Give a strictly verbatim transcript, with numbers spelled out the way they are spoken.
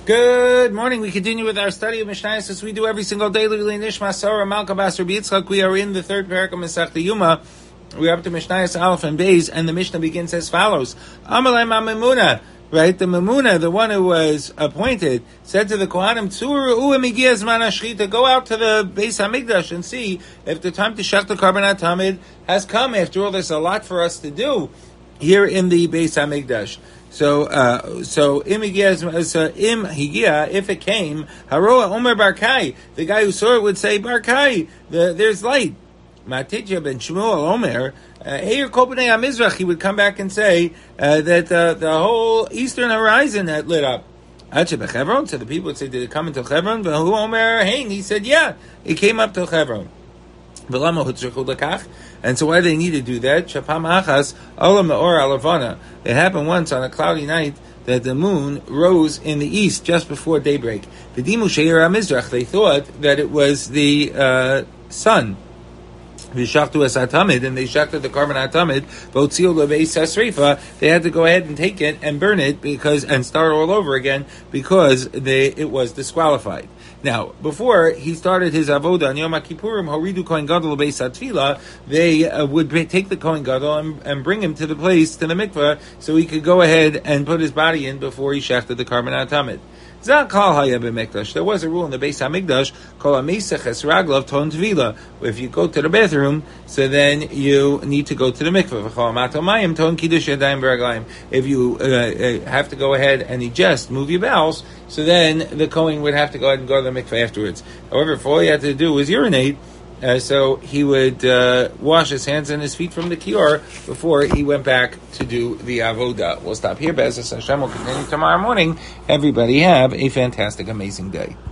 Good morning. We continue with our study of Mishnayos as we do every single day. L'ilui nishma Sarah Malka Bas Rabbi Yitzchak. We are in the third parak of Masechta Yuma. We are up to Mishnayos Aleph and Beis, and the Mishnah begins as follows: Amalei Mamemuna. Right, the Memuna, the one who was appointed, said to the Kohanim, "Tzuru u'emigia zman hashchita, go out to the Beis Hamikdash and see if the time to shech the Karban HaTamid has come. After all, there's a lot for us to do here in the Beis Hamikdash." So, uh, so im higia, so im higia, if it came, haroa omer barkai, the guy who saw it would say, barkai, the, there's light. Matitya ben Shmuel omer, Eir kol b'nei HaMizrach, he would come back and say uh, that uh, the whole eastern horizon had lit up. Ache b'Chevron, so the people would say, did it come into Chevron? V'hu omer hein, he said, yeah, it came up to Chevron. And so why do they need to do that? Shapam achas olam me'or alavana. It happened once on a cloudy night that the moon rose in the east just before daybreak. V'dimu she'ir HaMizrach. They thought that it was the uh, sun. V'shachtu es hatamid, and they shachted the Karban hatamid. V'otziu leveis hasrifa. They had to go ahead and take it and burn it because and start all over again because they it was disqualified. Now, before he started his avoda on Yom Kippurim, horidu kohen gadol beis hatfila, they uh, would take the kohen gadol and, and bring him to the place, to the mikveh, so he could go ahead and put his body in before he shechted the Karban hatamid. There was a rule in the Beis Hamikdash called Ameseches Raglav Ton Tvila. If you go to the bathroom, so then you need to go to the mikveh. If you uh, uh, have to go ahead and ingest, move your bowels, so then the Kohen would have to go ahead and go to the mikveh afterwards. However, if all he had to do was urinate, Uh, so he would uh, wash his hands and his feet from the kior before he went back to do the avoda. We'll stop here. Be'ezus Hashem will continue tomorrow morning. Everybody have a fantastic, amazing day.